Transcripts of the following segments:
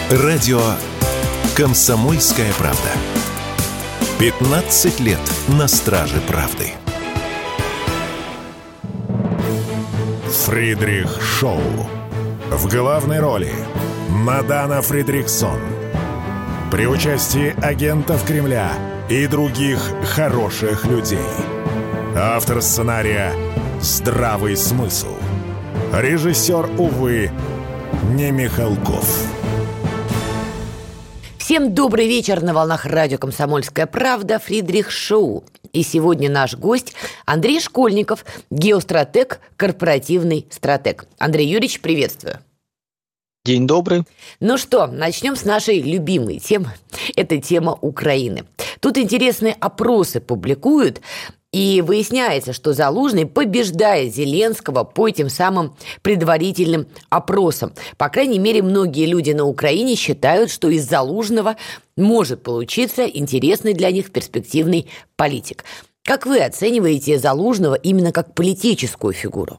Радио «Комсомольская правда». 15 лет на страже правды. Фридрих Шоу. В главной роли Мадана Фридрихсон. При участии агентов Кремля и других хороших людей. Автор сценария «Здравый смысл». Режиссер, увы, не Михалков. Всем добрый вечер на волнах радио «Комсомольская правда», Фридрих Шоу. И сегодня наш гость Андрей Школьников, геостратег, корпоративный стратег. Андрей Юрьевич, приветствую. День добрый. Ну что, начнем с нашей любимой темы. Это тема Украины. Тут интересные опросы публикуют, и выясняется, что Залужный побеждает Зеленского по этим самым предварительным опросам. По крайней мере, многие люди на Украине считают, что из Залужного может получиться интересный для них перспективный политик. Как вы оцениваете Залужного именно как политическую фигуру?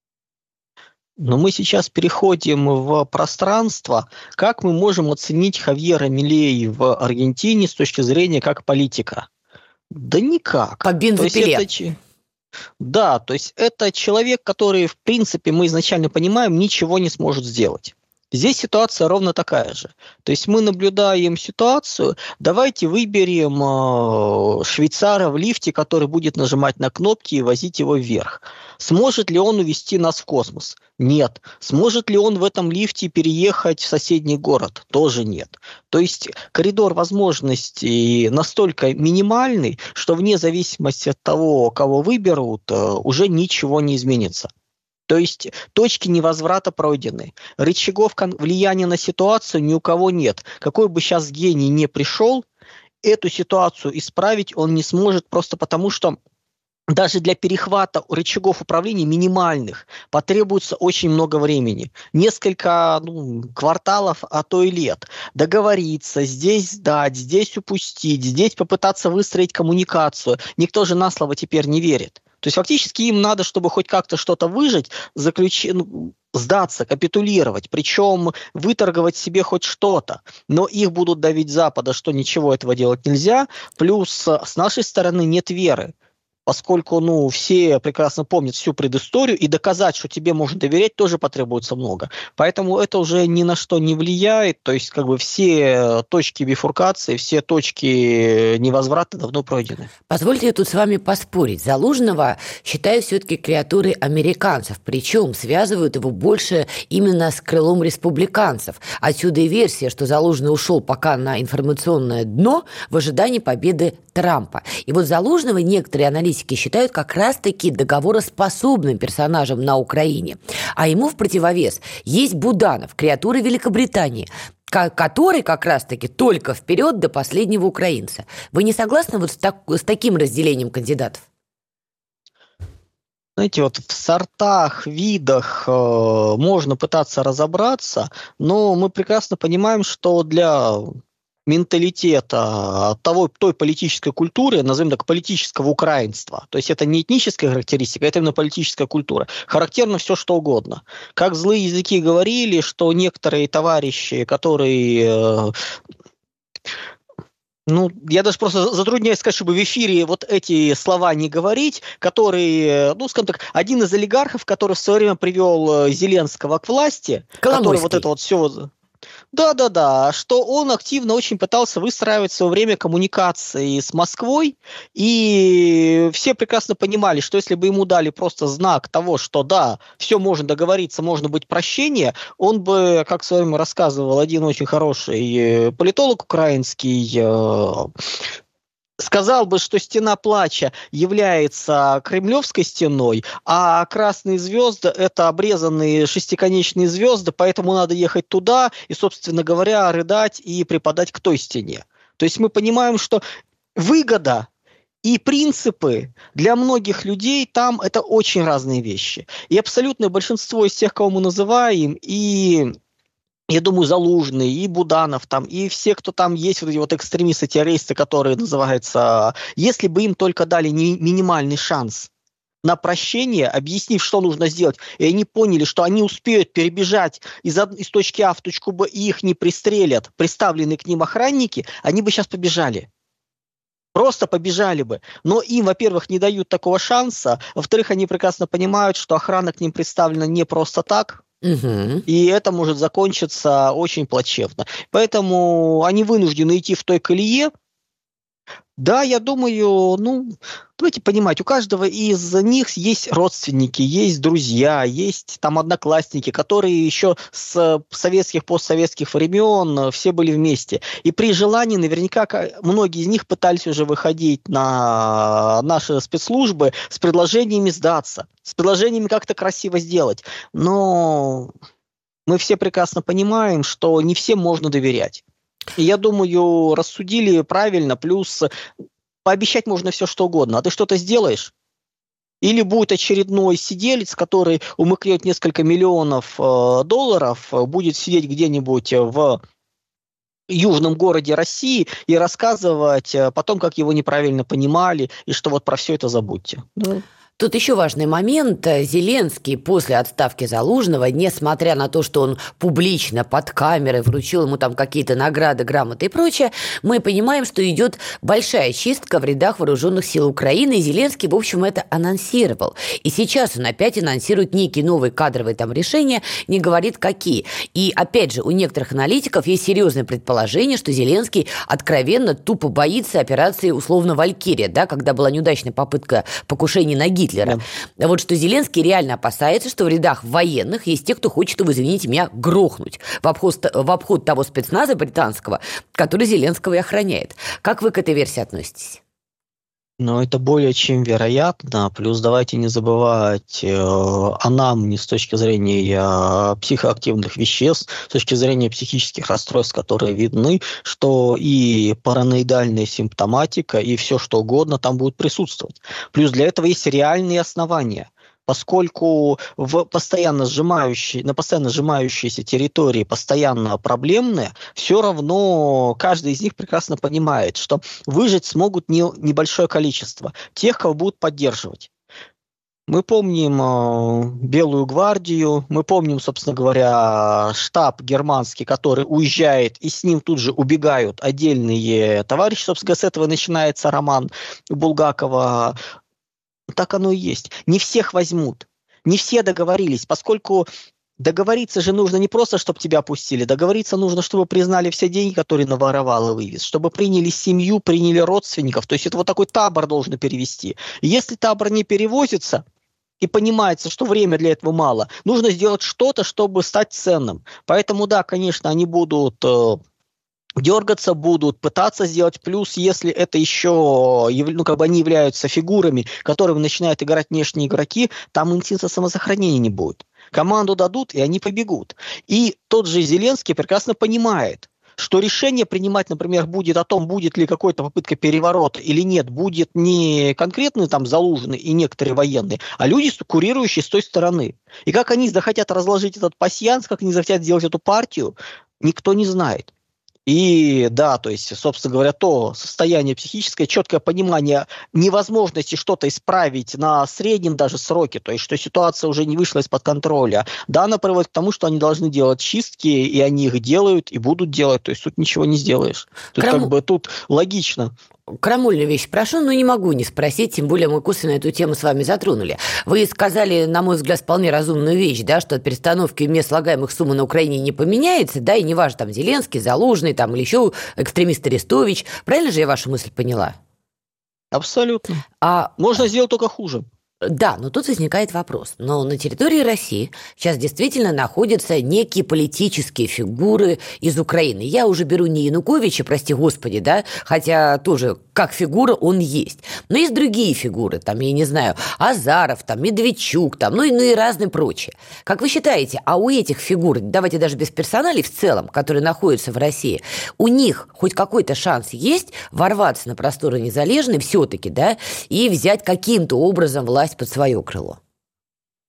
Но мы сейчас переходим в пространство. Как мы можем оценить Хавьера Милеи в Аргентине с точки зрения как политика? Да никак. По бензопиле. Да, то есть это человек, который, в принципе, мы изначально понимаем, ничего не сможет сделать. Здесь ситуация ровно такая же. То есть мы наблюдаем ситуацию, давайте выберем швейцара в лифте, который будет нажимать на кнопки и возить его вверх. Сможет ли он увезти нас в космос? Нет. Сможет ли он в этом лифте переехать в соседний город? Тоже нет. То есть коридор возможностей настолько минимальный, что вне зависимости от того, кого выберут, уже ничего не изменится. То есть точки невозврата пройдены. Рычагов влияния на ситуацию ни у кого нет. Какой бы сейчас гений не пришел, эту ситуацию исправить он не сможет просто потому, что даже для перехвата рычагов управления минимальных потребуется очень много времени. Несколько кварталов, а то и лет. Договориться, здесь сдать, здесь упустить, здесь попытаться выстроить коммуникацию. Никто же на слово теперь не верит. То есть фактически им надо, чтобы хоть как-то что-то выжить, сдаться, капитулировать, причем выторговать себе хоть что-то. Но их будут давить с Запада, что ничего этого делать нельзя. Плюс с нашей стороны нет веры. Поскольку все прекрасно помнят всю предысторию, и доказать, что тебе можно доверять, тоже потребуется много. Поэтому это уже ни на что не влияет. То есть все точки бифуркации, все точки невозврата давно пройдены. Позвольте я тут с вами поспорить. Залужного считаю все-таки креатурой американцев, причем связывают его больше именно с крылом республиканцев. Отсюда и версия, что Залужный ушел пока на информационное дно в ожидании победы Трампа. И вот Залужного некоторые аналитики считают как раз-таки договороспособным персонажем на Украине. А ему в противовес есть Буданов, креатура Великобритании, который как раз-таки только вперед до последнего украинца. Вы не согласны с таким разделением кандидатов? Знаете, в сортах, видах можно пытаться разобраться, но мы прекрасно понимаем, что для менталитета той политической культуры, назовем так, политического украинства, то есть это не этническая характеристика, это именно политическая культура, характерно все, что угодно. Как злые языки говорили, что некоторые товарищи, которые... я даже просто затрудняюсь сказать, чтобы в эфире эти слова не говорить, который, скажем так, один из олигархов, который в свое время привел Зеленского к власти, Коломойский. Который это все... Да, что он активно очень пытался выстраивать в свое время коммуникации с Москвой, и все прекрасно понимали, что если бы ему дали просто знак того, что да, все можно договориться, можно быть прощение, он бы, как в свое время рассказывал один очень хороший политолог украинский, сказал бы, что стена плача является кремлевской стеной, а красные звезды – это обрезанные шестиконечные звезды, поэтому надо ехать туда и, собственно говоря, рыдать и припадать к той стене. То есть мы понимаем, что выгода и принципы для многих людей там – это очень разные вещи. И абсолютное большинство из тех, кого мы называем, и... Я думаю, Залужный, и Буданов, и все, кто там есть, эти экстремисты, террористы, которые называются, если бы им только дали минимальный шанс на прощение, объяснив, что нужно сделать, и они поняли, что они успеют перебежать из точки А в точку Б, и их не пристрелят представленные к ним охранники, они бы сейчас побежали. Просто побежали бы. Но им, во-первых, не дают такого шанса, во-вторых, они прекрасно понимают, что охрана к ним представлена не просто так, и это может закончиться очень плачевно. Поэтому они вынуждены идти в той колее. Да, я думаю, давайте понимать, у каждого из них есть родственники, есть друзья, есть там одноклассники, которые еще с советских, постсоветских времен все были вместе. И при желании наверняка многие из них пытались уже выходить на наши спецслужбы с предложениями сдаться, с предложениями как-то красиво сделать. Но мы все прекрасно понимаем, что не всем можно доверять. И я думаю, рассудили правильно, плюс пообещать можно все, что угодно. А ты что-то сделаешь? Или будет очередной сиделец, который умыкнет несколько миллионов долларов, будет сидеть где-нибудь в южном городе России и рассказывать потом, как его неправильно понимали, и что вот про все это забудьте. Тут еще важный момент. Зеленский после отставки Залужного, несмотря на то, что он публично под камерой вручил ему там какие-то награды, грамоты и прочее, мы понимаем, что идет большая чистка в рядах вооруженных сил Украины, и Зеленский, в общем, это анонсировал. И сейчас он опять анонсирует некие новые кадровые там решения, не говорит какие. И опять же, у некоторых аналитиков есть серьезное предположение, что Зеленский откровенно тупо боится операции условно «Валькирия», да, когда была неудачная попытка покушения на Гитлера. Да. Вот что Зеленский реально опасается, что в рядах военных есть те, кто хочет его, извините меня, грохнуть в обход того спецназа британского, который Зеленского и охраняет. Как вы к этой версии относитесь? Это более чем вероятно. Плюс давайте не забывать о нам с точки зрения психоактивных веществ, с точки зрения психических расстройств, которые видны, что и параноидальная симптоматика, и все что угодно там будет присутствовать. Плюс для этого есть реальные основания. Поскольку на постоянно сжимающейся территории постоянно проблемные, все равно каждый из них прекрасно понимает, что выжить смогут небольшое количество тех, кого будут поддерживать. Мы помним Белую гвардию, мы помним, собственно говоря, штаб германский, который уезжает, и с ним тут же убегают отдельные товарищи. Собственно, с этого начинается роман Булгакова. Так оно и есть. Не всех возьмут. Не все договорились, поскольку договориться же нужно не просто, чтобы тебя пустили. Договориться нужно, чтобы признали все деньги, которые наворовал и вывез. Чтобы приняли семью, приняли родственников. То есть это вот такой табор должен перевести. И если табор не перевозится, и понимается, что время для этого мало, нужно сделать что-то, чтобы стать ценным. Поэтому, да, конечно, они будут дергаться, будут пытаться сделать. Плюс, если это еще, они являются фигурами, которыми начинают играть внешние игроки, там инстинкта самосохранения не будет. Команду дадут, и они побегут. И тот же Зеленский прекрасно понимает, что решение принимать, например, будет о том, будет ли какая-то попытка переворота или нет, будет не конкретные там Залужный и некоторые военные, а люди, курирующие с той стороны. И как они захотят разложить этот пасьянс, как они захотят сделать эту партию, никто не знает. И да, то есть, собственно говоря, то состояние психическое, четкое понимание невозможности что-то исправить на среднем даже сроке, то есть, что ситуация уже не вышла из-под контроля, да, она приводит к тому, что они должны делать чистки, и они их делают, и будут делать, то есть, тут ничего не сделаешь. Тут тут логично. Крамольную вещь спрошу, но не могу не спросить, тем более мы косвенно эту тему с вами затронули. Вы сказали, на мой взгляд, вполне разумную вещь, да, что от перестановки мест слагаемых сумм на Украине не поменяется, да, и неважно, там, Зеленский, Залужный, там, или еще экстремист Арестович. Правильно же я вашу мысль поняла? Абсолютно. Можно сделать только хуже. Да, но тут возникает вопрос. Но на территории России сейчас действительно находятся некие политические фигуры из Украины. Я уже беру не Януковича, прости господи, да, хотя тоже как фигура он есть. Но есть другие фигуры, там, я не знаю, Азаров, там, Медведчук, там, ну и разные прочие. Как вы считаете, а у этих фигур, давайте даже без персоналей в целом, которые находятся в России, у них хоть какой-то шанс есть ворваться на просторы незалежные все-таки, да, и взять каким-то образом власть под свое крыло?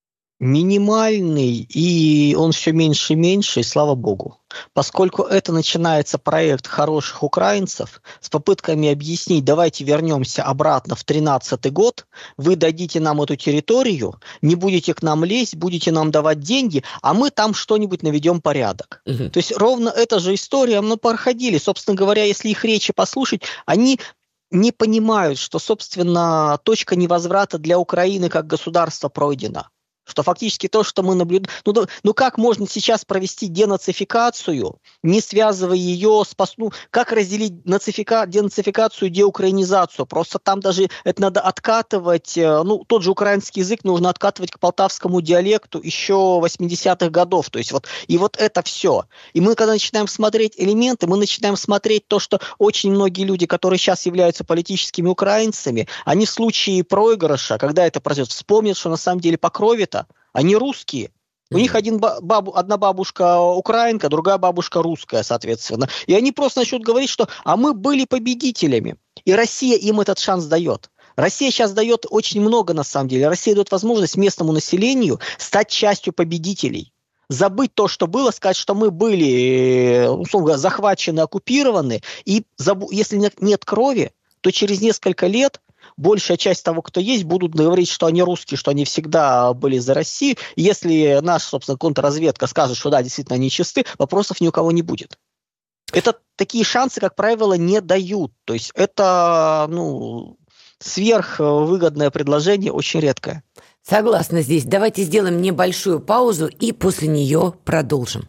минимальный, и он все меньше и меньше, и слава богу. Поскольку это начинается проект хороших украинцев с попытками объяснить, давайте вернемся обратно в 2013 год, вы дадите нам эту территорию, не будете к нам лезть, будете нам давать деньги, а мы там что-нибудь наведем порядок. То есть ровно эта же история, мы проходили. Собственно говоря, если их речи послушать, они не понимают, что, собственно, точка невозврата для Украины как государства пройдена. Что фактически то, что мы наблюдаем... Ну как можно сейчас провести денацификацию, не связывая ее с... как разделить денацификацию и деукраинизацию? Просто там даже это надо откатывать... тот же украинский язык нужно откатывать к полтавскому диалекту еще 80-х годов. То есть вот это все. И мы, когда начинаем смотреть элементы, мы начинаем смотреть то, что очень многие люди, которые сейчас являются политическими украинцами, они в случае проигрыша, когда это произойдет, вспомнят, что на самом деле по крови-то они русские. У них одна бабушка украинка, другая бабушка русская, соответственно. И они просто начнут говорить, что мы были победителями. И Россия им этот шанс дает. Россия сейчас дает очень много, на самом деле. Россия дает возможность местному населению стать частью победителей. Забыть то, что было, сказать, что мы были, условно, захвачены, оккупированы. И если нет крови, то через несколько лет большая часть того, кто есть, будут говорить, что они русские, что они всегда были за Россию. Если наша, собственно, контрразведка скажет, что да, действительно они чисты, вопросов ни у кого не будет. Это такие шансы, как правило, не дают. То есть это, сверхвыгодное предложение, очень редкое. Согласна здесь. Давайте сделаем небольшую паузу и после нее продолжим.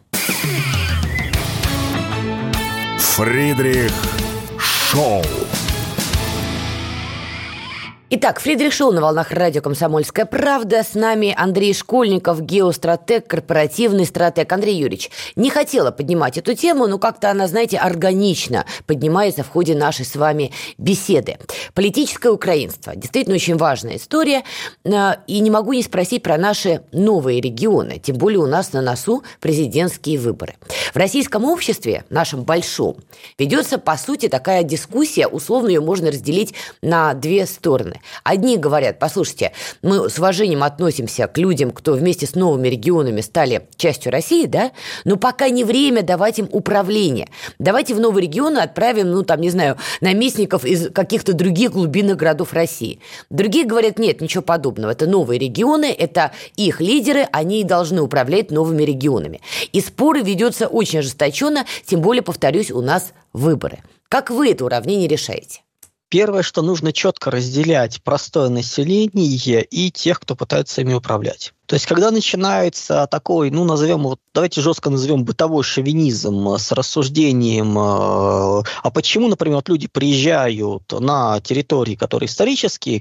Фридрих Шоу. Итак, Фридрих Шоу на волнах радио «Комсомольская правда». С нами Андрей Школьников, геостратег, корпоративный стратег. Андрей Юрьевич, не хотела поднимать эту тему, но как-то она, знаете, органично поднимается в ходе нашей с вами беседы. Политическое украинство. Действительно очень важная история. И не могу не спросить про наши новые регионы. Тем более у нас на носу президентские выборы. В российском обществе, нашем большом, ведется, по сути, такая дискуссия. Условно ее можно разделить на две стороны. Одни говорят, послушайте, мы с уважением относимся к людям, кто вместе с новыми регионами стали частью России, да, но пока не время давать им управление. Давайте в новые регионы отправим, наместников из каких-то других глубинных городов России. Другие говорят, нет, ничего подобного. Это новые регионы, это их лидеры, они и должны управлять новыми регионами. И споры ведутся очень ожесточенно, тем более, повторюсь, у нас выборы. Как вы это уравнение решаете? Первое, что нужно четко разделять простое население и тех, кто пытается ими управлять. То есть, когда начинается такой, давайте жестко назовем бытовой шовинизм с рассуждением, а почему, например, люди приезжают на территории, которые исторические,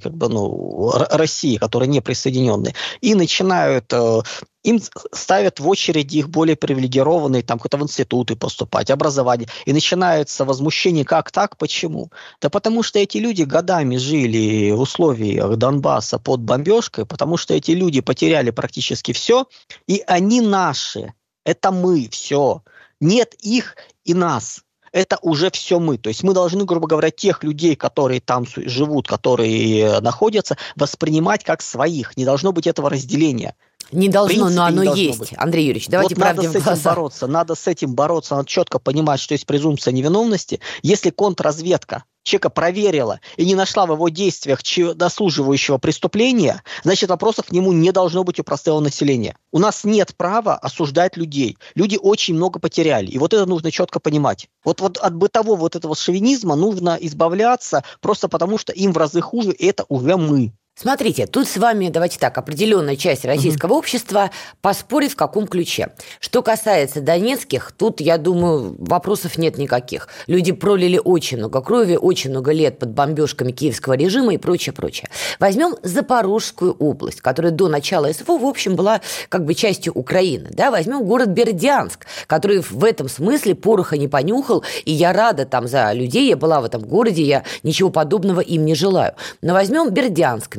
России, которые не присоединенные, и начинают... Им ставят в очереди их более привилегированные, какие-то в институты поступать, образование. И начинается возмущение, как так, почему? Да потому что эти люди годами жили в условиях Донбасса под бомбежкой, потому что эти люди потеряли практически все, и они наши. Это мы, все. Нет их и нас. Это уже все мы. То есть мы должны, грубо говоря, тех людей, которые там живут, которые находятся, воспринимать как своих. Не должно быть этого разделения. Не должно, но оно есть. Быть. Андрей Юрьевич, давайте правде в глаза. Надо с этим бороться, надо четко понимать, что есть презумпция невиновности. Если контрразведка человека проверила и не нашла в его действиях дослуживающего преступления, значит, вопросов к нему не должно быть у простого населения. У нас нет права осуждать людей. Люди очень много потеряли. И вот это нужно четко понимать. Вот от бытового этого шовинизма нужно избавляться просто потому, что им в разы хуже, и это уже мы. Смотрите, тут с вами, давайте так, определенная часть российского общества поспорит в каком ключе. Что касается донецких, тут, я думаю, вопросов нет никаких. Люди пролили очень много крови, очень много лет под бомбежками киевского режима и прочее, прочее. Возьмем Запорожскую область, которая до начала СВО, в общем, была частью Украины. Да? Возьмем город Бердянск, который в этом смысле пороха не понюхал, и я рада за людей, я была в этом городе, я ничего подобного им не желаю. Но возьмем Бердянск,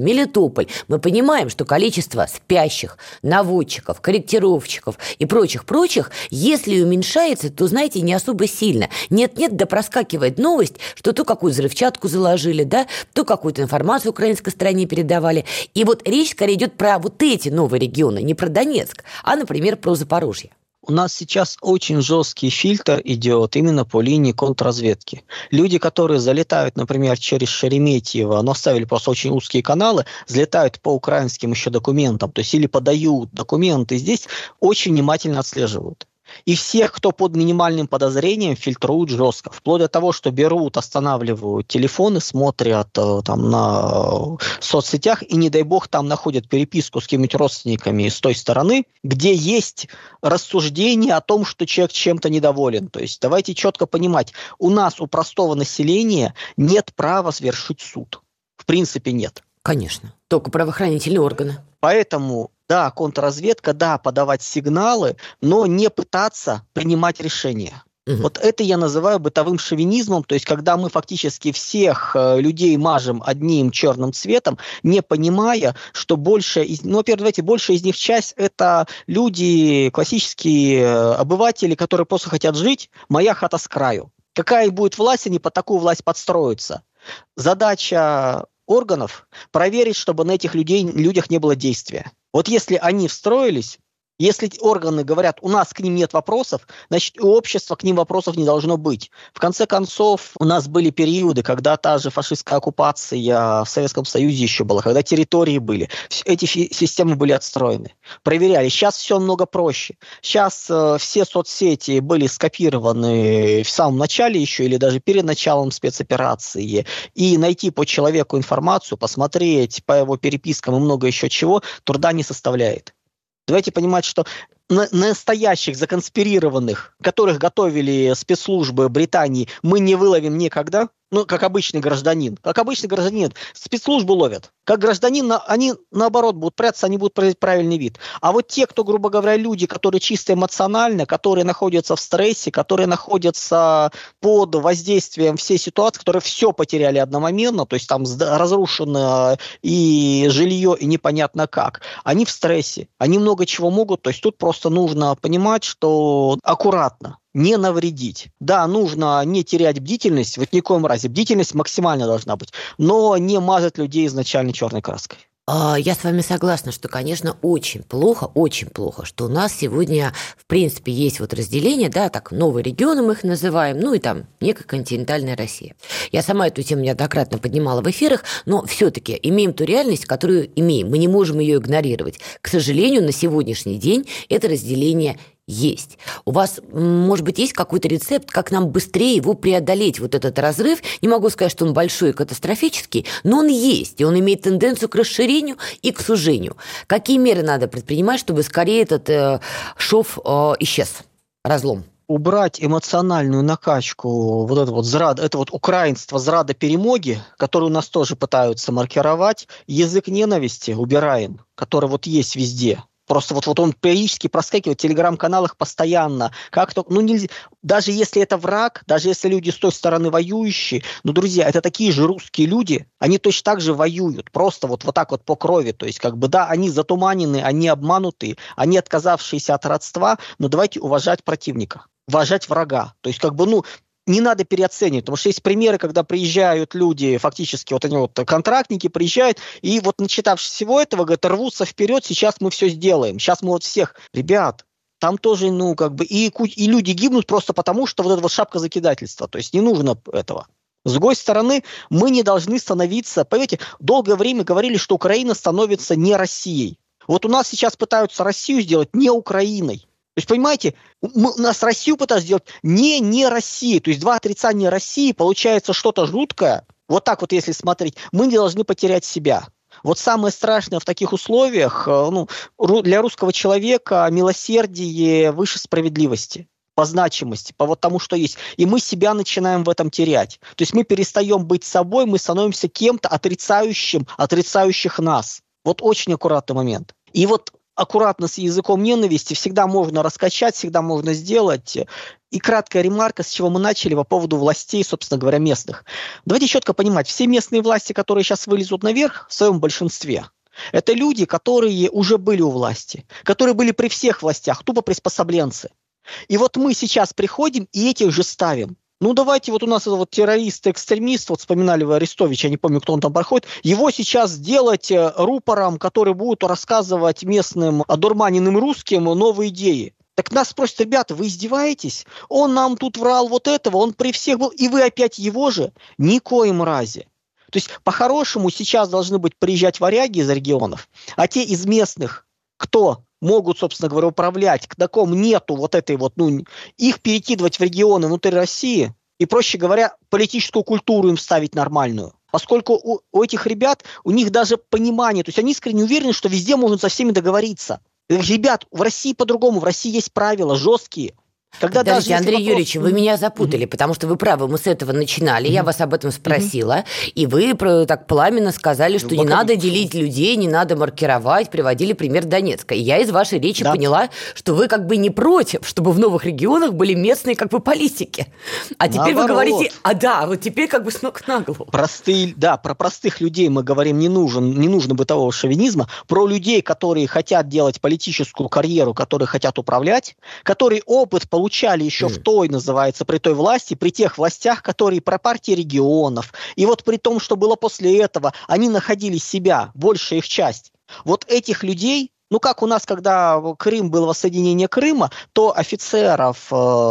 Мелитополь, мы понимаем, что количество спящих, наводчиков, корректировщиков и прочих, если уменьшается, то, знаете, не особо сильно. Нет-нет, да проскакивает новость, что то какую-то взрывчатку заложили, да, то какую-то информацию украинской стороне передавали. И вот речь скорее идет про вот эти новые регионы, не про Донецк, а, например, про Запорожье. У нас сейчас очень жесткий фильтр идет именно по линии контрразведки. Люди, которые залетают, например, через Шереметьево, но оставили просто очень узкие каналы, залетают по украинским еще документам, то есть или подают документы, здесь очень внимательно отслеживают. И всех, кто под минимальным подозрением, фильтруют жестко. Вплоть до того, что берут, останавливают телефоны, смотрят там на соцсетях и, не дай бог, там находят переписку с какими-то родственниками с той стороны, где есть рассуждение о том, что человек чем-то недоволен. То есть давайте четко понимать, у нас, у простого населения нет права совершить суд. В принципе, нет. Конечно, только правоохранительные органы. Поэтому, да, контрразведка, да, подавать сигналы, но не пытаться принимать решения. Вот это я называю бытовым шовинизмом, то есть когда мы фактически всех людей мажем одним черным цветом, не понимая, что большая из них часть это люди, классические обыватели, которые просто хотят жить, моя хата с краю. Какая будет власть, они под такую власть подстроятся. Задача органов проверить, чтобы на этих людях не было действия. Вот если они встроились, если органы говорят, у нас к ним нет вопросов, значит, у общества к ним вопросов не должно быть. В конце концов, у нас были периоды, когда та же фашистская оккупация в Советском Союзе еще была, когда территории были. Эти системы были отстроены. Проверяли. Сейчас все намного проще. Сейчас все соцсети были скопированы в самом начале еще или даже перед началом спецоперации. И найти по человеку информацию, посмотреть по его перепискам и много еще чего, труда не составляет. Давайте понимать, что настоящих законспирированных, которых готовили спецслужбы Британии, мы не выловим никогда. Ну, как обычный гражданин. Как обычный гражданин. Спецслужбы ловят. Как гражданин, они наоборот будут прятаться, они будут производить правильный вид. А вот те, кто, грубо говоря, люди, которые чисто эмоционально, которые находятся в стрессе, которые находятся под воздействием всей ситуации, которые все потеряли одномоментно, то есть там разрушено и жилье, и непонятно как, они в стрессе, они много чего могут, то есть тут просто нужно понимать, что аккуратно. Не навредить. Да, нужно не терять бдительность, вот ни в коем разе. Бдительность максимально должна быть, но не мазать людей изначально черной краской. Я с вами согласна, что, конечно, очень плохо, что у нас сегодня, в принципе, есть вот разделение, да, так, новые регионы мы их называем, ну и там некая континентальная Россия. Я сама эту тему неоднократно поднимала в эфирах, но все-таки имеем ту реальность, которую имеем, мы не можем ее игнорировать. К сожалению, на сегодняшний день это разделение есть. У вас, может быть, есть какой-то рецепт, как нам быстрее его преодолеть, вот этот разрыв? Не могу сказать, что он большой и катастрофический, но он есть, и он имеет тенденцию к расширению и к сужению. Какие меры надо предпринимать, чтобы скорее этот шов исчез, разлом? Убрать эмоциональную накачку, вот это вот зрада, это вот украинство, зрада перемоги, которую у нас тоже пытаются маркировать, язык ненависти убираем, который вот есть везде. Просто вот он периодически проскакивает в телеграм-каналах постоянно. Нельзя. Даже если это враг, даже если люди с той стороны воюющие, друзья, это такие же русские люди, они точно так же воюют, просто вот так вот по крови. То есть, да, они затуманены, они обманутые, они отказавшиеся от родства, но давайте уважать противника, уважать врага. То есть, не надо переоценивать, потому что есть примеры, когда приезжают люди, фактически вот они контрактники приезжают, и вот начитавшись всего этого, говорят, рвутся вперед, сейчас мы все сделаем, сейчас мы вот всех, ребят, там тоже, и люди гибнут просто потому, что вот эта вот шапка закидательства, то есть не нужно этого. С другой стороны, мы не должны становиться, понимаете, долгое время говорили, что Украина становится не Россией. Вот у нас сейчас пытаются Россию сделать не Украиной. То есть, понимаете, у нас Россию пытаются сделать не Россией. То есть два отрицания России, получается что-то жуткое. Вот так вот, если смотреть, мы не должны потерять себя. Вот самое страшное в таких условиях, для русского человека милосердие выше справедливости. По значимости, по вот тому, что есть. И мы себя начинаем в этом терять. То есть мы перестаем быть собой, мы становимся кем-то отрицающих нас. Вот очень аккуратный момент. И вот аккуратно с языком ненависти, всегда можно раскачать, всегда можно сделать. И краткая ремарка, с чего мы начали по поводу властей, собственно говоря, местных. Давайте четко понимать, все местные власти, которые сейчас вылезут наверх, в своем большинстве, это люди, которые уже были у власти, которые были при всех властях, тупо приспособленцы. И вот мы сейчас приходим и этих же ставим. Ну, давайте, вот у нас вот террорист, экстремист, вот вспоминали вы Арестовича, я не помню, кто он там проходит, его сейчас сделать рупором, который будет рассказывать местным одурманенным русским новые идеи. Так нас спросят: ребята, вы издеваетесь? Он нам тут врал вот этого, он при всех был, и вы опять его же? Никоим разе. То есть, по-хорошему, сейчас должны быть приезжать варяги из регионов, а те из местных, кто могут, собственно говоря, управлять, на ком нету вот этой вот, их перекидывать в регионы внутри России и, проще говоря, политическую культуру им ставить нормальную. Поскольку у этих ребят, у них даже понимание, то есть они искренне уверены, что везде можно со всеми договориться. Ребят, в России по-другому, в России есть правила жесткие. Подождите, Андрей Юрьевич, вы меня запутали, потому что вы правы, мы с этого начинали, я вас об этом спросила, и вы так пламенно сказали, что не надо делить людей, не надо маркировать, приводили пример Донецка. И я из вашей речи поняла, что вы как бы не против, чтобы в новых регионах были местные как бы политики. А теперь вы говорите, вот теперь как бы с ног на голову. Про простых людей мы говорим, не нужно бытового шовинизма, про людей, которые хотят делать политическую карьеру, которые хотят управлять, которые опыт получали еще в той, называется, при той власти, при тех властях, которые про партии регионов. И вот при том, что было после этого, они находили себя, большая их часть. Вот этих людей, как у нас, когда Крым был воссоединение Крыма, то офицеров,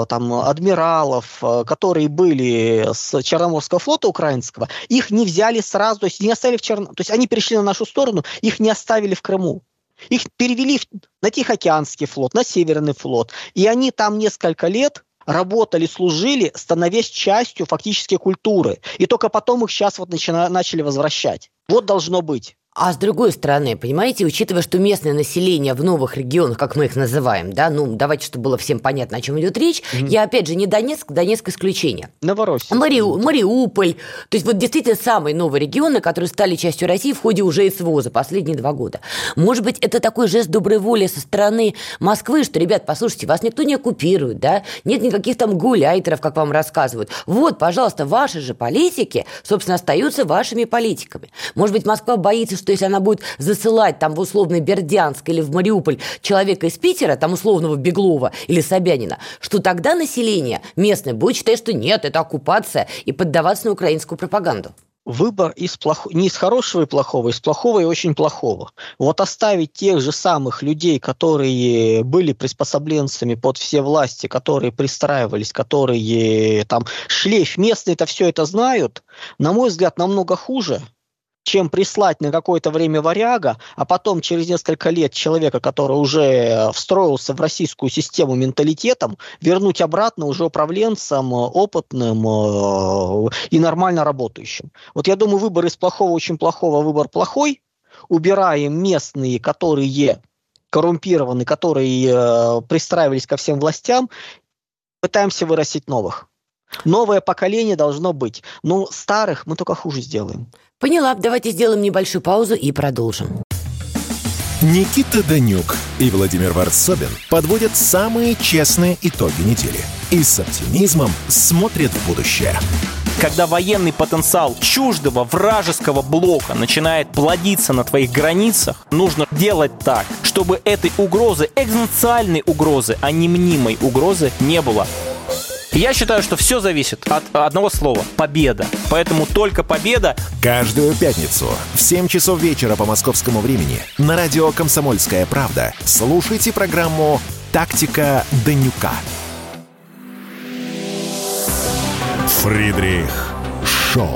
адмиралов, которые были с Черноморского флота украинского, их не взяли сразу, то есть не оставили то есть они перешли на нашу сторону, их не оставили в Крыму. Их перевели на Тихоокеанский флот, на Северный флот. И они там несколько лет работали, служили, становясь частью фактически культуры. И только потом их сейчас вот начали возвращать. Вот должно быть. А с другой стороны, понимаете, учитывая, что местное население в новых регионах, как мы их называем, давайте, чтобы было всем понятно, о чем идет речь, я, опять же, не Донецк исключение. Новороссия. Мариуполь. То есть вот действительно самые новые регионы, которые стали частью России в ходе уже СВО за последние 2 года. Может быть, это такой жест доброй воли со стороны Москвы, что, ребят, послушайте, вас никто не оккупирует, да? Нет никаких там гауляйтеров, как вам рассказывают. Вот, пожалуйста, ваши же политики, собственно, остаются вашими политиками. Может быть, Москва боится, что если она будет засылать там в условный Бердянск или в Мариуполь человека из Питера, там условного Беглова или Собянина, что тогда население местное будет считать, что нет, это оккупация, и поддаваться на украинскую пропаганду. Выбор не из хорошего и плохого, из плохого и очень плохого. Вот оставить тех же самых людей, которые были приспособленцами под все власти, которые пристраивались, которые там шлейф местные-то все это знают, на мой взгляд, намного хуже, чем прислать на какое-то время варяга, а потом через несколько лет человека, который уже встроился в российскую систему менталитетом, вернуть обратно уже управленцем, опытным и нормально работающим. Вот я думаю, выбор из плохого, очень плохого, выбор плохой. Убираем местные, которые коррумпированы, которые пристраивались ко всем властям, пытаемся вырастить новых. Новое поколение должно быть. Но старых мы только хуже сделаем. Поняла. Давайте сделаем небольшую паузу и продолжим. Никита Данюк и Владимир Варсобин подводят самые честные итоги недели и с оптимизмом смотрят в будущее. Когда военный потенциал чуждого вражеского блока начинает плодиться на твоих границах, нужно делать так, чтобы этой угрозы, экзистенциальной угрозы, а не мнимой угрозы не было. Я считаю, что все зависит от одного слова – победа. Поэтому только победа. Каждую пятницу в 7 часов вечера по московскому времени на радио «Комсомольская правда» слушайте программу «Тактика Данюка». Фридрих Шоу.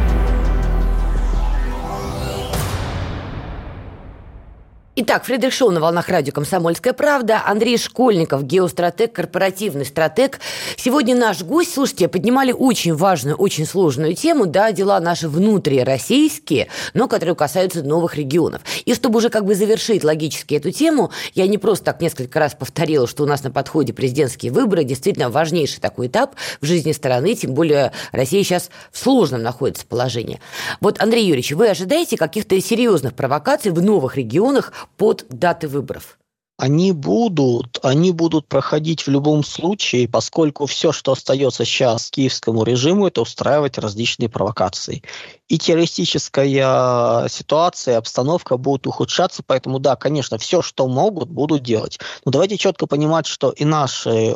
Итак, Фридрих Шоу на волнах радио «Комсомольская правда». Андрей Школьников, геостратег, корпоративный стратег. Сегодня наш гость, слушайте, поднимали очень важную, очень сложную тему, дела наши внутрироссийские, но которые касаются новых регионов. И чтобы уже как бы завершить логически эту тему, я не просто так несколько раз повторила, что у нас на подходе президентские выборы, действительно важнейший такой этап в жизни страны, тем более Россия сейчас в сложном находится положении. Вот, Андрей Юрьевич, вы ожидаете каких-то серьезных провокаций в новых регионах под даты выборов? Они будут проходить в любом случае, поскольку все, что остается сейчас киевскому режиму, это устраивать различные провокации. И террористическая ситуация, обстановка будут ухудшаться, поэтому да, конечно, все, что могут, будут делать. Но давайте четко понимать, что и наши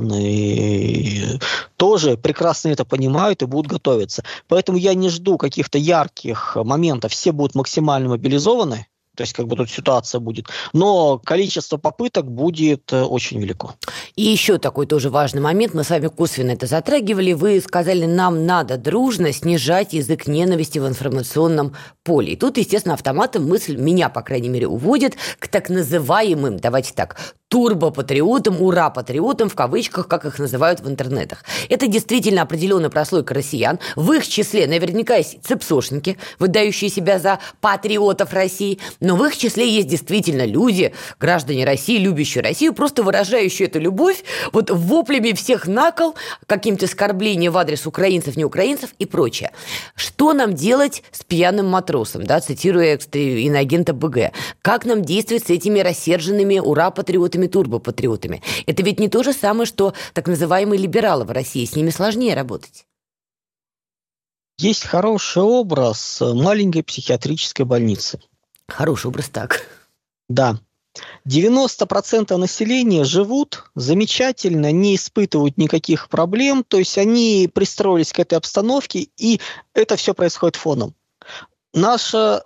органы тоже прекрасно это понимают и будут готовиться. Поэтому я не жду каких-то ярких моментов, все будут максимально мобилизованы. То есть как бы тут ситуация будет. Но количество попыток будет очень велико. И еще такой тоже важный момент. Мы с вами косвенно это затрагивали. Вы сказали, нам надо дружно снижать язык ненависти в информационном поле. И тут, естественно, автоматом мысль меня, по крайней мере, уводит к так называемым, давайте так, турбопатриотам, ура-патриотам, в кавычках, как их называют в интернетах. Это действительно определенная прослойка россиян. В их числе наверняка есть цепсошники, выдающие себя за патриотов России. Но в их числе есть действительно люди, граждане России, любящие Россию, просто выражающие эту любовь вот воплями всех на кол, каким-то оскорблением в адрес украинцев, не украинцев и прочее. Что нам делать с пьяным матросом, да, цитируя иноагента БГ? Как нам действовать с этими рассерженными ура-патриотами, турбопатриотами? Это ведь не то же самое, что так называемые либералы в России. С ними сложнее работать. Есть хороший образ маленькой психиатрической больницы. Хороший образ, так. Да. 90% населения живут замечательно, не испытывают никаких проблем, то есть они пристроились к этой обстановке, и это все происходит фоном. Наше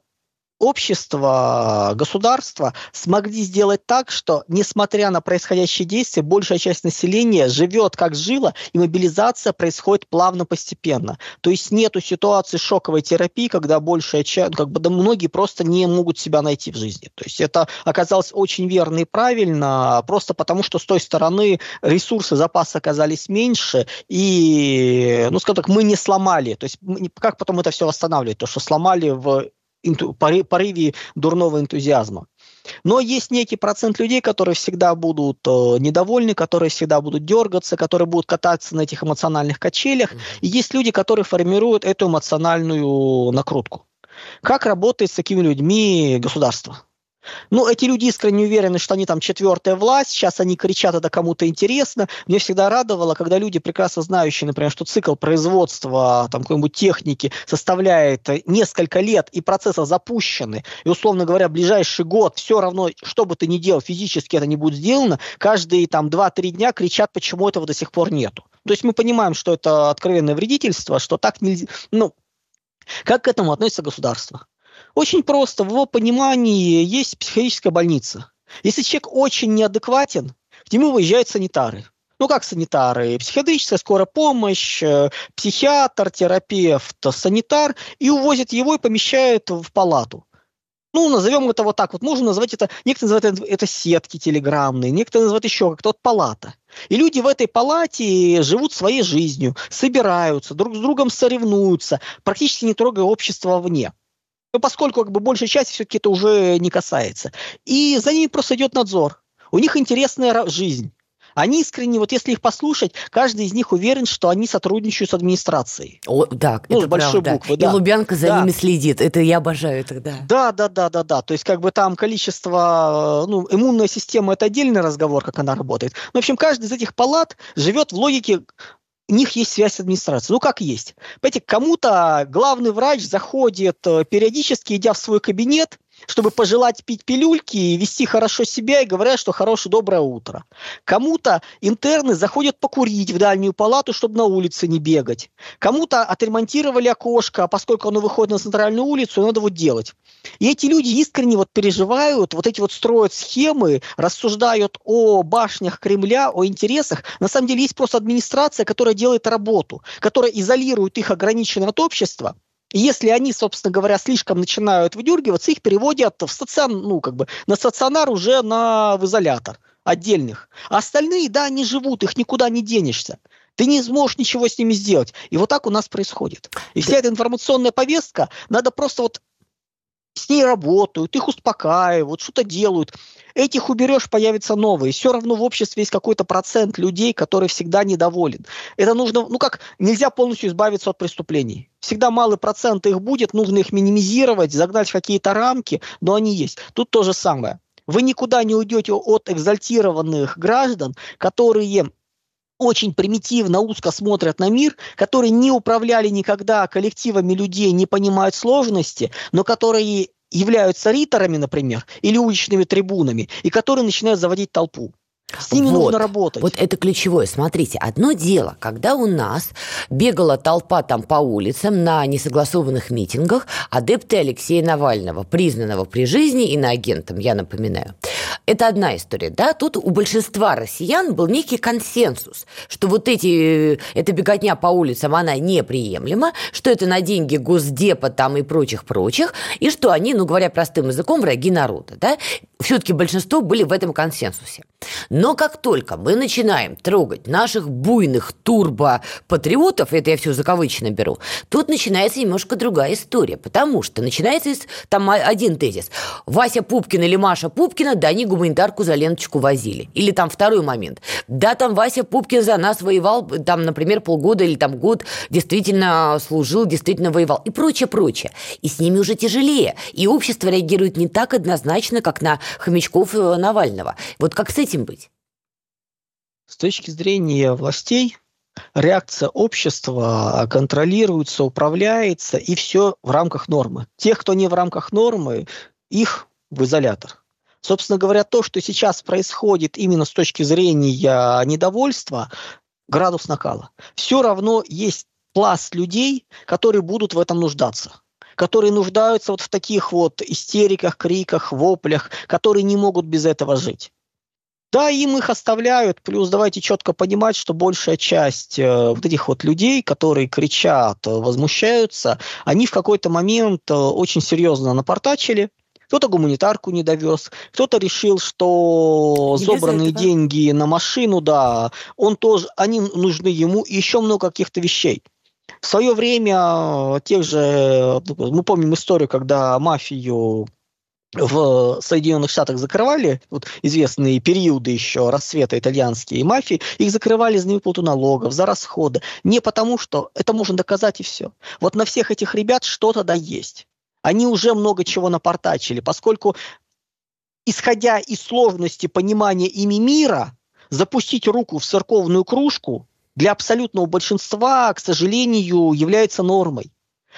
общество, государство смогли сделать так, что, несмотря на происходящие действия, большая часть населения живет как жило, и мобилизация происходит плавно, постепенно. То есть нету ситуации шоковой терапии, когда большая часть, многие просто не могут себя найти в жизни. То есть это оказалось очень верно и правильно, просто потому что с той стороны ресурсы, запасы оказались меньше, и, скажем так, мы не сломали. То есть как потом это все восстанавливать? То, что сломали в порыве дурного энтузиазма. Но есть некий процент людей, которые всегда будут недовольны, которые всегда будут дергаться, которые будут кататься на этих эмоциональных качелях. И есть люди, которые формируют эту эмоциональную накрутку. Как работает с такими людьми государство? Эти люди искренне уверены, что они там четвертая власть, сейчас они кричат, это кому-то интересно. Мне всегда радовало, когда люди, прекрасно знающие, например, что цикл производства какой-нибудь техники составляет несколько лет, и процессы запущены, и, условно говоря, в ближайший год все равно, что бы ты ни делал, физически это не будет сделано, каждые 2-3 дня кричат, почему этого до сих пор нету. То есть мы понимаем, что это откровенное вредительство, что так нельзя. Как к этому относится государство? Очень просто. В его понимании есть психиатрическая больница. Если человек очень неадекватен, к нему выезжают санитары. Как санитары? Психиатрическая скорая помощь, психиатр, терапевт, санитар, и увозят его и помещают в палату. Назовем это вот так вот. Можно назвать это, некоторые называют это сетки телеграммные, некоторые называют еще как-то палата. И люди в этой палате живут своей жизнью, собираются, друг с другом соревнуются, практически не трогая общество вне. Поскольку большая часть все-таки это уже не касается. И за ними просто идет надзор. У них интересная жизнь. Они искренне, если их послушать, каждый из них уверен, что они сотрудничают с администрацией. Да, это большой правда. буквы, да. И Лубянка за ними следит. Это я обожаю это, да. Да. То есть там количество, иммунная система – это отдельный разговор, как она работает. В общем, каждый из этих палат живет в логике. У них есть связь с администрацией. Как есть. Понимаете, кому-то главный врач заходит периодически, идя в свой кабинет, чтобы пожелать пить пилюльки и вести хорошо себя, и говорят, что хорошее, доброе утро. Кому-то интерны заходят покурить в дальнюю палату, чтобы на улице не бегать. Кому-то отремонтировали окошко, а поскольку оно выходит на центральную улицу, надо делать. И эти люди искренне переживают, строят схемы, рассуждают о башнях Кремля, о интересах. На самом деле есть просто администрация, которая делает работу, которая изолирует их ограниченно от общества. И если они, собственно говоря, слишком начинают выдергиваться, их переводят в на стационар уже в изолятор отдельных. А остальные, они живут, их никуда не денешься. Ты не сможешь ничего с ними сделать. И так у нас происходит. И вся эта информационная повестка, надо просто с ней работают, их успокаивают, что-то делают. Этих уберешь, появятся новые. Все равно в обществе есть какой-то процент людей, который всегда недоволен. Это нужно, нельзя полностью избавиться от преступлений. Всегда малый процент их будет, нужно их минимизировать, загнать в какие-то рамки, но они есть. Тут то же самое. Вы никуда не уйдете от экзальтированных граждан, которые очень примитивно, узко смотрят на мир, которые не управляли никогда коллективами людей, не понимают сложности, но которые являются риторами, например, или уличными трибунами, и которые начинают заводить толпу. С ними нужно работать. Вот это ключевое. Смотрите, одно дело, когда у нас бегала толпа там по улицам на несогласованных митингах, адепты Алексея Навального, признанного при жизни иноагентом, я напоминаю. Это одна история, да? Тут у большинства россиян был некий консенсус, что вот эта беготня по улицам, она неприемлема, что это на деньги Госдепа там и прочих-прочих, и что они, говоря простым языком, враги народа, да? Все-таки большинство были в этом консенсусе. Но как только мы начинаем трогать наших буйных турбо-патриотов, это я все закавычно беру, тут начинается немножко другая история, потому что начинается там один тезис. Вася Пупкин или Маша Пупкина, да они гуманитарку за ленточку возили. Или там второй момент. Да, там Вася Пупкин за нас воевал, там, например, полгода или там год действительно служил, действительно воевал и прочее. И с ними уже тяжелее. И общество реагирует не так однозначно, как на хомячков Навального. Вот как с этим быть? С точки зрения властей, реакция общества контролируется, управляется, и все в рамках нормы. Тех, кто не в рамках нормы, их в изолятор. Собственно говоря, то, что сейчас происходит именно с точки зрения недовольства, градус накала. Все равно есть пласт людей, которые будут в этом нуждаться, которые нуждаются вот в таких вот истериках, криках, воплях, которые не могут без этого жить. Да, им их оставляют, плюс давайте четко понимать, что большая часть вот этих вот людей, которые кричат, возмущаются, они в какой-то момент очень серьезно напортачили. Кто-то гуманитарку не довез, кто-то решил, что собранные деньги на машину, да, они нужны ему, и еще много каких-то вещей. В свое время мы помним историю, когда мафию в Соединенных Штатах закрывали, вот известные периоды еще расцвета итальянские мафии, их закрывали за невыплату налогов, за расходы. Не потому, что это можно доказать и все. Вот на всех этих ребят что-то да есть. Они уже много чего напортачили, поскольку, исходя из сложности понимания ими мира, запустить руку в церковную кружку для абсолютного большинства, к сожалению, является нормой.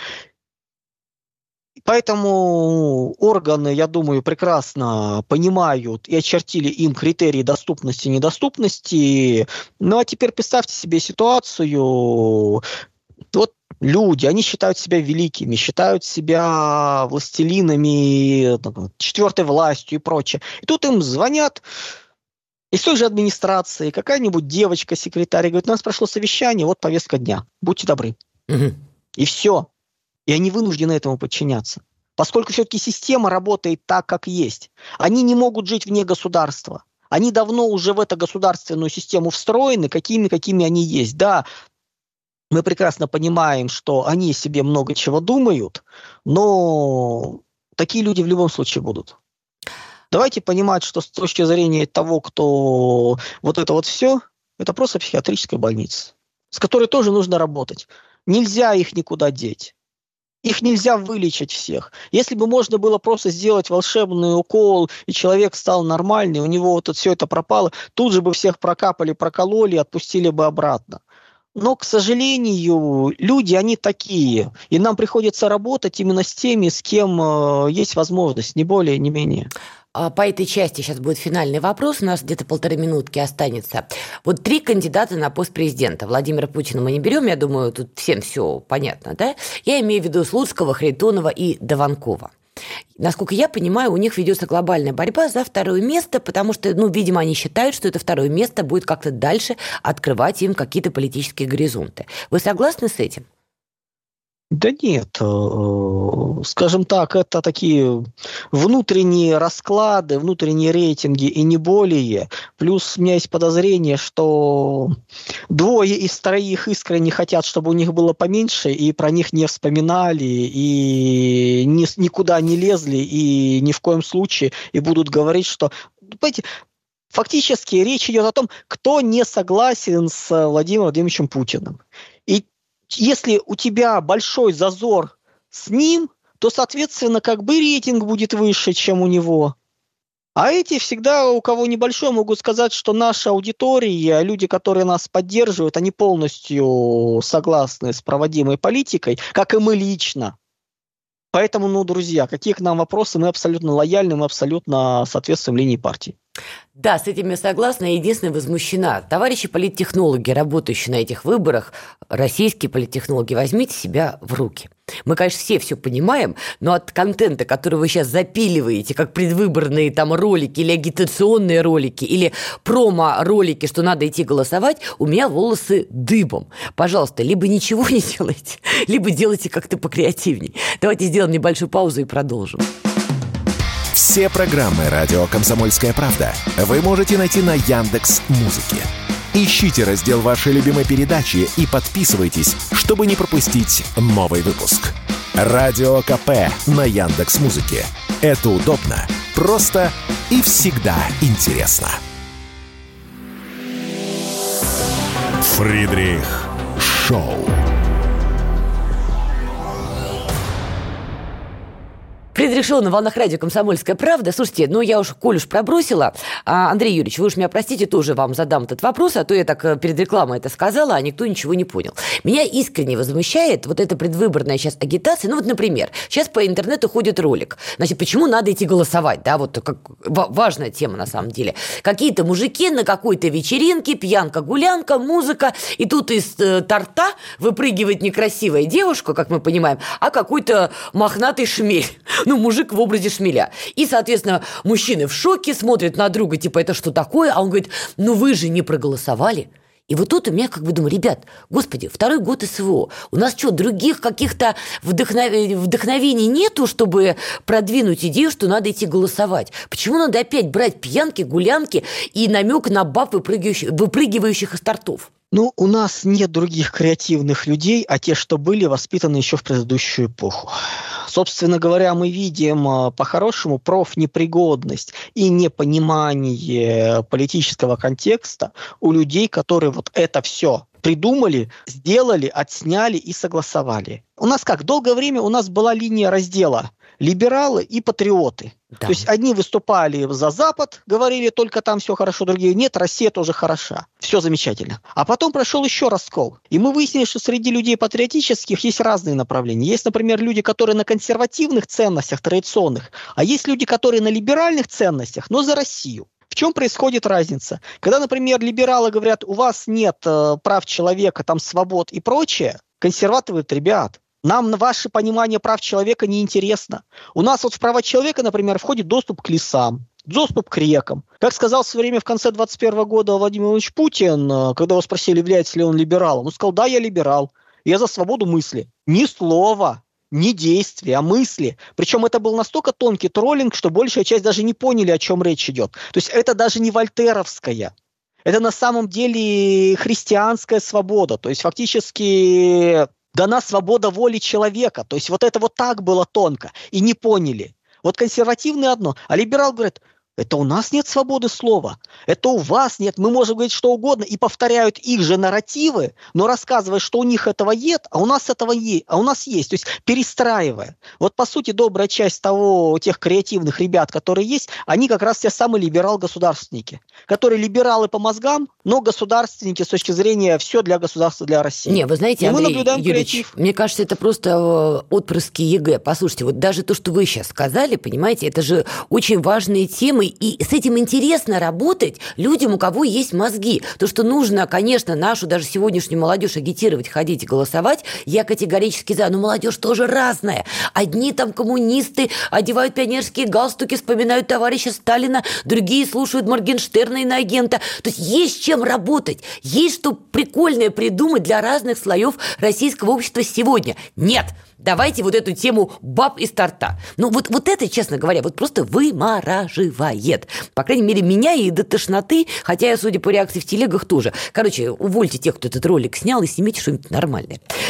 Поэтому органы, я думаю, прекрасно понимают и очертили им критерии доступности и недоступности. Ну а теперь представьте себе ситуацию, вот люди, они считают себя великими, считают себя властелинами, четвертой властью и прочее. И тут им звонят из той же администрации, какая-нибудь девочка-секретарь, говорит, у нас прошло совещание, вот повестка дня, будьте добры. Угу. И все. И они вынуждены этому подчиняться. Поскольку все-таки система работает так, как есть. Они не могут жить вне государства. Они давно уже в эту государственную систему встроены, какими они есть. Да, мы прекрасно понимаем, что они о себе много чего думают, но такие люди в любом случае будут. Давайте понимать, что с точки зрения того, кто вот это вот все, это просто психиатрическая больница, с которой тоже нужно работать. Нельзя их никуда деть. Их нельзя вылечить всех. Если бы можно было просто сделать волшебный укол, и человек стал нормальный, у него вот все это пропало, тут же бы всех прокапали, прокололи, отпустили бы обратно. Но, к сожалению, люди, они такие. И нам приходится работать именно с теми, с кем есть возможность, ни более, ни менее. По этой части сейчас будет финальный вопрос, у нас где-то 1,5 минутки останется. Вот 3 кандидата на пост президента. Владимира Путина мы не берем, я думаю, тут всем все понятно, да? Я имею в виду Слуцкого, Харитонова и Дованкова. Насколько я понимаю, у них ведется глобальная борьба за второе место, потому что, видимо, они считают, что это второе место будет как-то дальше открывать им какие-то политические горизонты. Вы согласны с этим? Да нет, скажем так, это такие внутренние расклады, внутренние рейтинги и не более. Плюс у меня есть подозрение, что 2 из 3 искренне хотят, чтобы у них было поменьше, и про них не вспоминали, и никуда не лезли, и ни в коем случае, и будут говорить, что понимаете, фактически речь идет о том, кто не согласен с Владимиром Владимировичем Путиным. И если у тебя большой зазор с ним, то, соответственно, как бы рейтинг будет выше, чем у него. А эти всегда, у кого небольшой, могут сказать, что наша аудитория, люди, которые нас поддерживают, они полностью согласны с проводимой политикой, как и мы лично. Поэтому, друзья, какие к нам вопросы, мы абсолютно лояльны, мы абсолютно соответствуем линии партии. Да, с этим я согласна, я единственное возмущена. Товарищи политтехнологи, работающие на этих выборах, российские политтехнологи, возьмите себя в руки. Мы, конечно, все понимаем, но от контента, который вы сейчас запиливаете, как предвыборные там ролики или агитационные ролики, или промо-ролики, что надо идти голосовать, у меня волосы дыбом. Пожалуйста, либо ничего не делайте, либо делайте как-то покреативней. Давайте сделаем небольшую паузу и продолжим. Все программы «Радио Комсомольская правда» вы можете найти на Яндекс.Музыке. Ищите раздел вашей любимой передачи и подписывайтесь, чтобы не пропустить новый выпуск. Радио КП на Яндекс.Музыке. Это удобно, просто и всегда интересно. Фридрих Шоу. Фридрих Шоу на волнах радио «Комсомольская правда». Слушайте, коль уж пробросила, Андрей Юрьевич, вы уж меня простите, тоже вам задам этот вопрос, а то я так перед рекламой это сказала, а никто ничего не понял. Меня искренне возмущает вот эта предвыборная сейчас агитация. Например, сейчас по интернету ходит ролик. Значит, почему надо идти голосовать? Да, вот как важная тема на самом деле. Какие-то мужики на какой-то вечеринке, пьянка-гулянка, музыка, и тут из торта выпрыгивает некрасивая девушка, как мы понимаем, а какой-то мохнатый шмель. Мужик в образе шмеля. И, соответственно, мужчины в шоке, смотрят на друга, типа, это что такое? А он говорит, вы же не проголосовали. И вот тут у меня думаю, ребят, господи, 2-й год СВО. У нас что, других каких-то вдохновений нету, чтобы продвинуть идею, что надо идти голосовать? Почему надо опять брать пьянки, гулянки и намек на баб, выпрыгивающих из тортов? У нас нет других креативных людей, а те, что были, воспитаны еще в предыдущую эпоху. Собственно говоря, мы видим по-хорошему профнепригодность и непонимание политического контекста у людей, которые вот это все придумали, сделали, отсняли и согласовали. У нас долгое время у нас была линия раздела либералы и патриоты. Да. То есть одни выступали за Запад, говорили, только там все хорошо, другие нет, Россия тоже хороша, все замечательно. А потом прошел еще раскол. И мы выяснили, что среди людей патриотических есть разные направления. Есть, например, люди, которые на консервативных ценностях традиционных, а есть люди, которые на либеральных ценностях, но за Россию. В чем происходит разница? Когда, например, либералы говорят, у вас нет прав человека, там свобод и прочее, консерваторы говорят, ребят, нам ваше понимание прав человека не интересно. У нас в права человека, например, входит доступ к лесам, доступ к рекам. Как сказал в свое время в конце 2021 года Владимир Владимирович Путин, когда его спросили, является ли он либералом, он сказал, да, я либерал, я за свободу мысли. Ни слова, ни действия, а мысли. Причем это был настолько тонкий троллинг, что большая часть даже не поняли, о чем речь идет. То есть это даже не вольтеровская. Это на самом деле христианская свобода. То есть фактически дана свобода воли человека. То есть вот это вот так было тонко. И не поняли. Вот консервативные одно. А либерал говорит, это у нас нет свободы слова. Это у вас нет. Мы можем говорить что угодно. И повторяют их же нарративы, но рассказывая, что у них этого нет, а у нас этого есть. А у нас есть. То есть перестраивая. Вот по сути добрая часть тех креативных ребят, которые есть, они как раз те самые либерал-государственники. Которые либералы по мозгам, но государственники с точки зрения все для государства, для России. Не, вы знаете, Андрей Юрьевич, мне кажется, это просто отпрыски ЕГЭ. Послушайте, вот даже то, что вы сейчас сказали, понимаете, это же очень важные темы, и с этим интересно работать людям, у кого есть мозги. То, что нужно, конечно, нашу даже сегодняшнюю молодежь агитировать, ходить голосовать, я категорически за. Но молодежь тоже разная. Одни там коммунисты одевают пионерские галстуки, вспоминают товарища Сталина, другие слушают Моргенштерна и иноагента. То есть чем работать, есть что прикольное придумать для разных слоев российского общества сегодня. Нет! Давайте вот эту тему баб из торта. Вот это, честно говоря, вот просто вымораживает. По крайней мере, меня и до тошноты, хотя я, судя по реакции в телегах, тоже. Увольте тех, кто этот ролик снял, и снимите что-нибудь нормальное.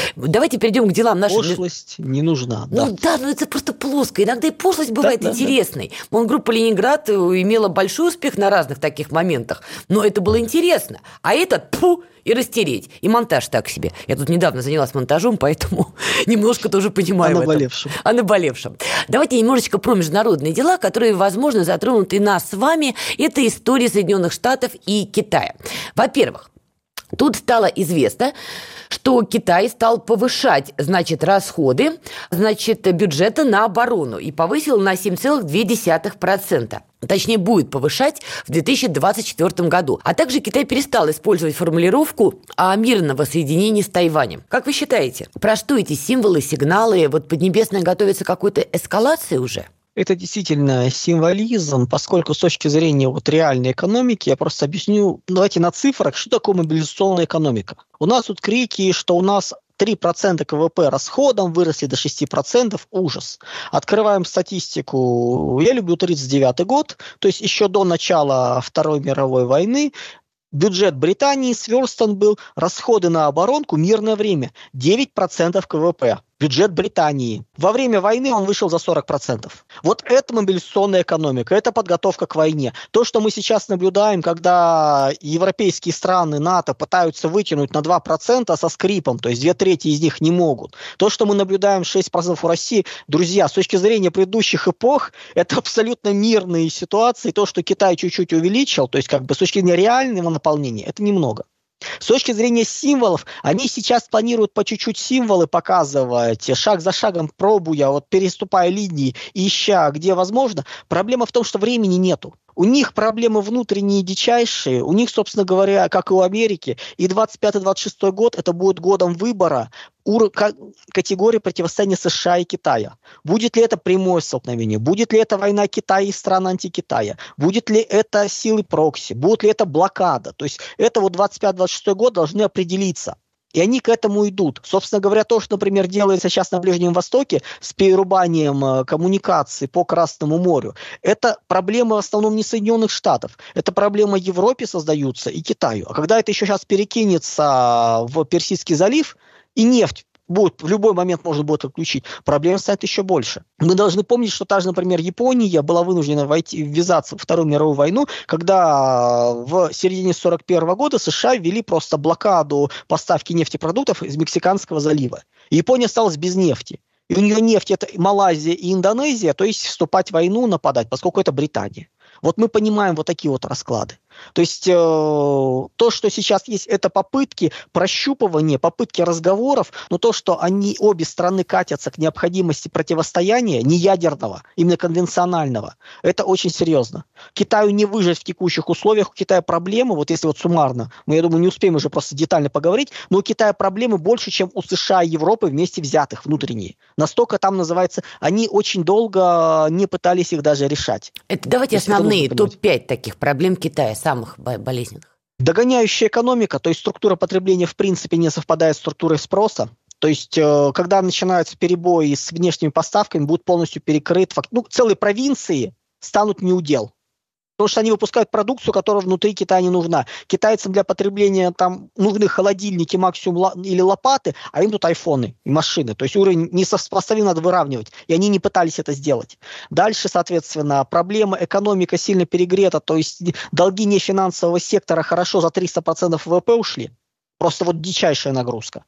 Давайте перейдем к делам нашим. Пошлость не нужна. Ну да, но это просто плоско. Иногда и пошлость бывает интересной. Вон группа «Ленинград» имела большой успех на разных таких моментах, но это было интересно. А это и растереть. И монтаж так себе. Я тут недавно занялась монтажом, поэтому немножко тоже понимаю о наболевшем. Давайте немножечко про международные дела, которые, возможно, затронут и нас с вами. Это история Соединенных Штатов и Китая. Во-первых, тут стало известно, что Китай стал повышать, расходы, бюджета на оборону и повысил на 7,2%. Точнее, будет повышать в 2024 году. А также Китай перестал использовать формулировку о мирном воссоединении с Тайванем. Как вы считаете, про что эти символы, сигналы? Вот Поднебесная готовится к какой-то эскалации уже? Это действительно символизм, поскольку с точки зрения реальной экономики, я просто объясню, давайте на цифрах, что такое мобилизационная экономика. У нас тут крики, что у нас 3% КВП расходом выросли до 6%, ужас. Открываем статистику, я люблю 1939 год, то есть еще до начала Второй мировой войны, бюджет Британии сверстан был, расходы на оборонку, мирное время, 9% КВП. Бюджет Британии. Во время войны он вышел за 40%. Вот это мобилизационная экономика, это подготовка к войне. То, что мы сейчас наблюдаем, когда европейские страны НАТО пытаются вытянуть на 2% со скрипом, то есть 2/3 из них не могут. То, что мы наблюдаем 6% у России, друзья, с точки зрения предыдущих эпох, это абсолютно мирные ситуации. То, что Китай чуть-чуть увеличил, то есть с точки зрения реального наполнения, это немного. С точки зрения символов, они сейчас планируют по чуть-чуть символы показывать, шаг за шагом пробуя, переступая линии, ища, где возможно. Проблема в том, что времени нету. У них проблемы внутренние дичайшие, у них, собственно говоря, как и у Америки, и 25-26 год это будет годом выбора категории противостояния США и Китая. Будет ли это прямое столкновение, будет ли это война Китая и стран антикитая, будет ли это силы прокси, будет ли это блокада. То есть это 25-26 год должны определиться. И они к этому идут. Собственно говоря, то, что, например, делается сейчас на Ближнем Востоке с перерубанием коммуникаций по Красному морю, это проблема в основном не Соединенных Штатов. Это проблема Европе создаются и Китаю. А когда это еще сейчас перекинется в Персидский залив, и нефть в любой момент можно будет отключить, проблем станет еще больше. Мы должны помнить, что та же, например, Япония была вынуждена ввязаться в Вторую мировую войну, когда в середине 1941 года США ввели просто блокаду поставки нефтепродуктов из Мексиканского залива. И Япония осталась без нефти. И у нее нефть – это Малайзия и Индонезия, то есть вступать в войну, нападать, поскольку это Британия. Вот мы понимаем такие расклады. То есть то, что сейчас есть, это попытки прощупывания, попытки разговоров, но то, что обе страны катятся к необходимости противостояния, не ядерного, именно конвенционального, это очень серьезно. Китаю не выжить в текущих условиях, у Китая проблемы, если суммарно, мы, я думаю, не успеем уже просто детально поговорить, но у Китая проблемы больше, чем у США и Европы вместе взятых, внутренние. Настолько там, называется, они очень долго не пытались их даже решать. Это давайте основные топ-5 таких проблем Китая, самых болезненных. Догоняющая экономика, то есть структура потребления в принципе не совпадает с структурой спроса. То есть, когда начинаются перебои с внешними поставками, будут полностью перекрыты, целые провинции станут неудел. Потому что они выпускают продукцию, которая внутри Китая не нужна. Китайцам для потребления там нужны холодильники максимум или лопаты, а им тут айфоны и машины. То есть уровень несопоставим, надо выравнивать. И они не пытались это сделать. Дальше, соответственно, проблема экономика сильно перегрета. То есть долги нефинансового сектора хорошо за 300% ВВП ушли. Просто дичайшая нагрузка.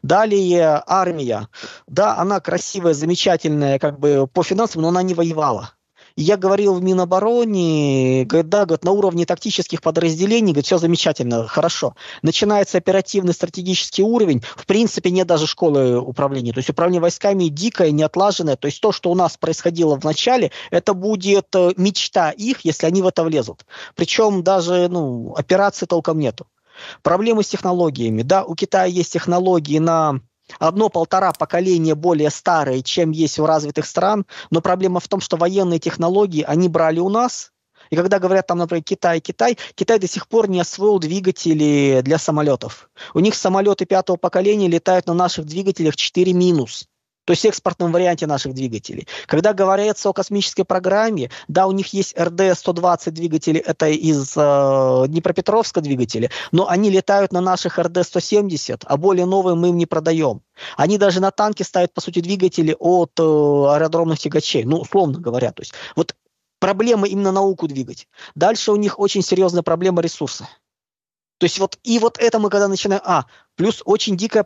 Далее армия. Да, она красивая, замечательная по финансам, но она не воевала. Я говорил в Минобороне, на уровне тактических подразделений, все замечательно, хорошо. Начинается оперативный стратегический уровень, в принципе нет даже школы управления. То есть управление войсками дикое, неотлаженное. То есть то, что у нас происходило в начале, это будет мечта их, если они в это влезут. Причем даже операции толком нету. Проблемы с технологиями. Да, у Китая есть технологии на 1-1,5 поколения более старые, чем есть у развитых стран, но проблема в том, что военные технологии они брали у нас, и когда говорят например, Китай до сих пор не освоил двигатели для самолетов. У них самолеты 5-го поколения летают на наших двигателях 4-. То есть экспортном варианте наших двигателей. Когда говорится о космической программе, да, у них есть РД-120 двигатели, это из Днепропетровска двигатели, но они летают на наших РД-170, а более новые мы им не продаем. Они даже на танки ставят, по сути, двигатели от аэродромных тягачей, ну, условно говоря. То есть вот проблема именно науку двигать. Дальше у них очень серьезная проблема ресурса. То есть вот, и вот это мы когда начинаем... плюс очень дикая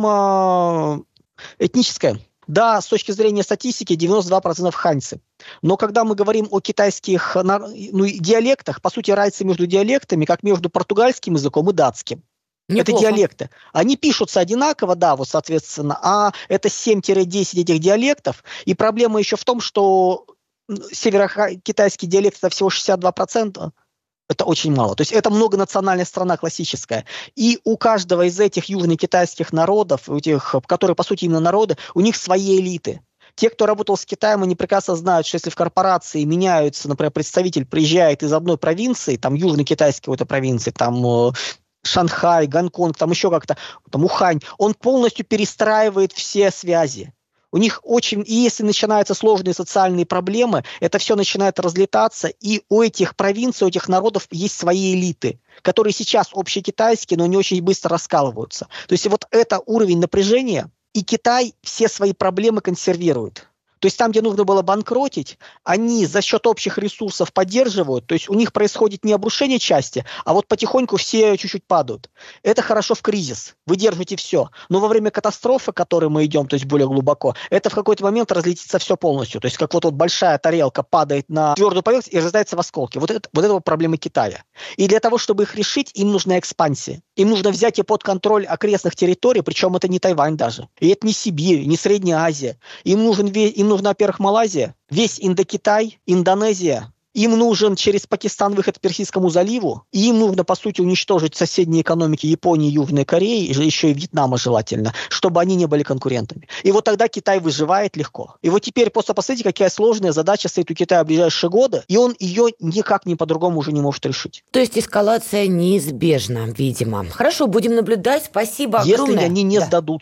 проблема этническая. Да, с точки зрения статистики 92% ханьцы. Но когда мы говорим о китайских диалектах, по сути, разница между диалектами, как между португальским языком и датским. Неплохо. Это диалекты. Они пишутся одинаково, да, вот, соответственно, это 7-10 этих диалектов. И проблема еще в том, что северокитайский диалект – это всего 62%. Это очень мало. То есть это многонациональная страна классическая. И у каждого из этих южнокитайских народов, которые, по сути, именно народы, у них свои элиты. Те, кто работал с Китаем, они прекрасно знают, что если в корпорации меняются, например, представитель приезжает из одной провинции, там южнокитайской какой-то провинции, там Шанхай, Гонконг, там еще как-то, там Ухань, он полностью перестраивает все связи. У них и если начинаются сложные социальные проблемы, это все начинает разлетаться, и у этих провинций, у этих народов есть свои элиты, которые сейчас общекитайские, но не очень быстро раскалываются. То есть вот это уровень напряжения, и Китай все свои проблемы консервирует. То есть там, где нужно было банкротить, они за счет общих ресурсов поддерживают. То есть у них происходит не обрушение части, а вот потихоньку все чуть-чуть падают. Это хорошо в кризис. Вы держите все. Но во время катастрофы, к которой мы идем, то есть более глубоко, это в какой-то момент разлетится все полностью. То есть как вот большая тарелка падает на твердую поверхность и разлетается в осколки. Вот это проблема Китая. И для того, чтобы их решить, им нужна экспансия. Им нужно взять и под контроль окрестных территорий, причем это не Тайвань даже. И это не Сибирь, не Средняя Азия. Им нужна, во-первых, Малайзия, весь Индокитай, Индонезия. Им нужен через Пакистан выход к Персидскому заливу, и им нужно, по сути, уничтожить соседние экономики Японии, Южной Кореи, и еще и Вьетнама желательно, чтобы они не были конкурентами. И вот тогда Китай выживает легко. И вот теперь просто посмотрите, какая сложная задача стоит у Китая в ближайшие годы, и он ее никак не по-другому уже не может решить. То есть эскалация неизбежна, видимо. Хорошо, будем наблюдать. Спасибо огромное. Если они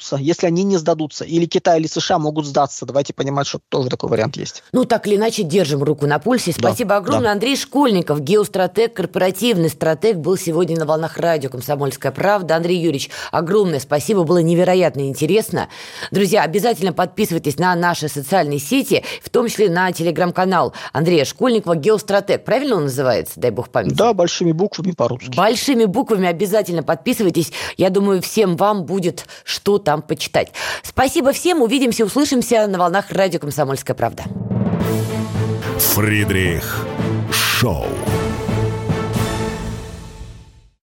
не сдадутся, или Китай, или США могут сдаться, давайте понимать, что тоже такой вариант есть. Ну, так или иначе, держим руку на пульсе. Спасибо огромное. Да. Андрей Школьников, геостратег, корпоративный стратег, был сегодня на волнах радио «Комсомольская правда». Андрей Юрьевич, огромное спасибо, было невероятно интересно. Друзья, обязательно подписывайтесь на наши социальные сети, в том числе на телеграм-канал Андрея Школьникова «Геостратег». Правильно он называется, дай бог памяти? Да, большими буквами по-русски. Большими буквами обязательно подписывайтесь. Я думаю, всем вам будет что там почитать. Спасибо всем, увидимся, услышимся на волнах радио «Комсомольская правда». Фридрих Шоу.